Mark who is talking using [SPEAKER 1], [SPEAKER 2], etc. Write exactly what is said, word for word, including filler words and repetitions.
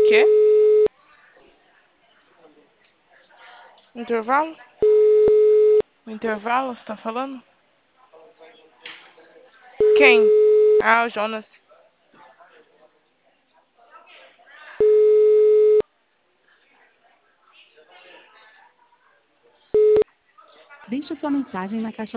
[SPEAKER 1] Quê? Intervalo? Intervalo, você tá falando? Quem? Ah, o Jonas.
[SPEAKER 2] Deixe sua mensagem na caixa